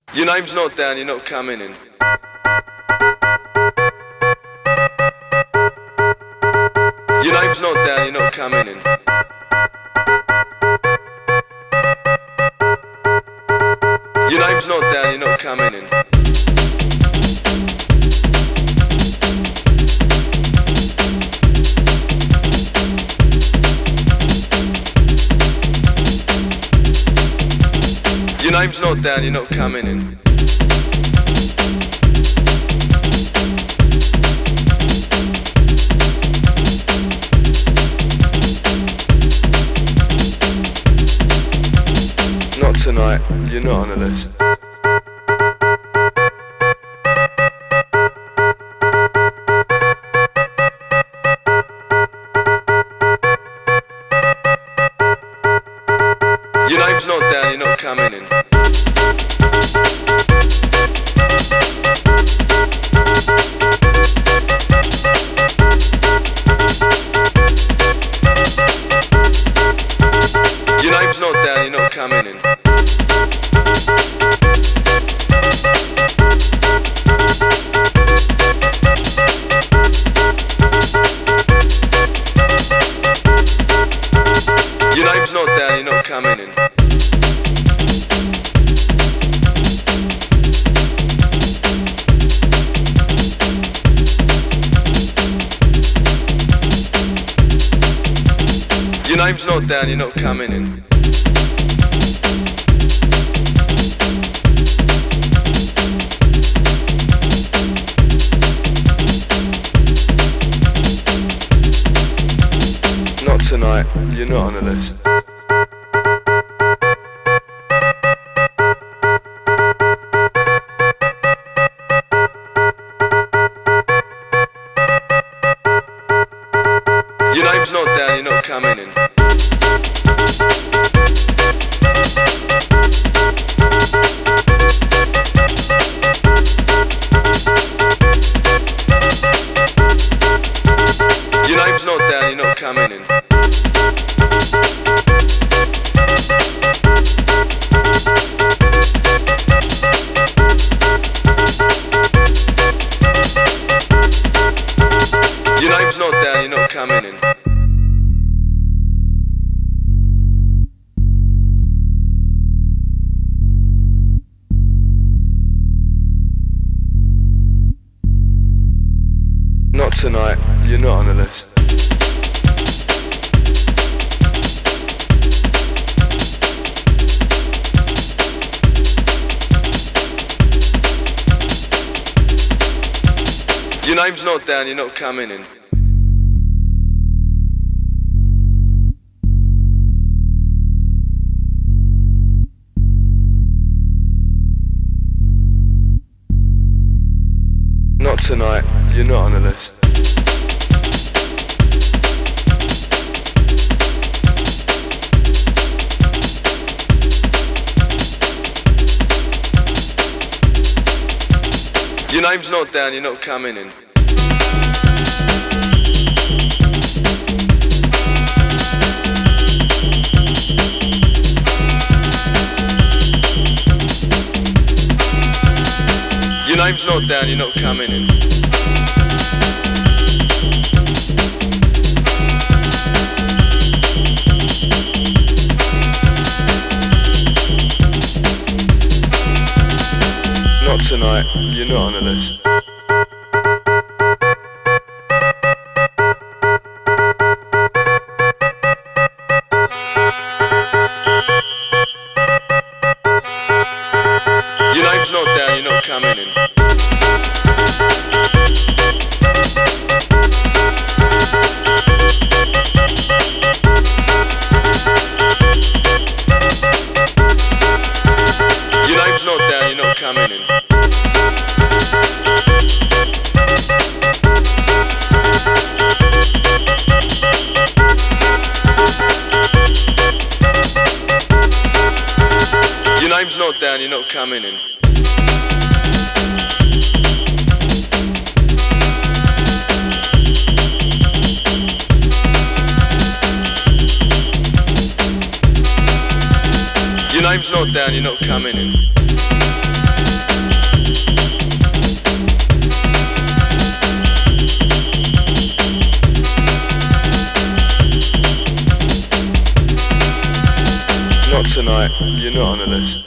Your name's not down, you're not coming in. Your name's not down, you're not coming in. Your name's not down, you're not coming in. Your name's not down, you're not coming in. Not tonight, you're not on the list. Your name's not down, you're not coming in. Your name's not down, you're not coming in. Your name's not down, you're not coming in. Your name's not down, you're not coming in. Not tonight, you're not on the list. Your name's not down, you're not coming in. Your name's not down, you're not coming in. Your name's not down, you're not coming in. Not tonight, you're not on the list. Your name's not down, you're not coming in. Not tonight, you're not on the list. Your name's not down, you're not coming in. Your name's not down, you're not coming in. Not tonight, you're not on the list. Your name's not down, you're not coming in. Your name's not down, you're not coming in. Your name's not down, you're not coming in. Your name's not down, you're not coming in. track, you're not on the list.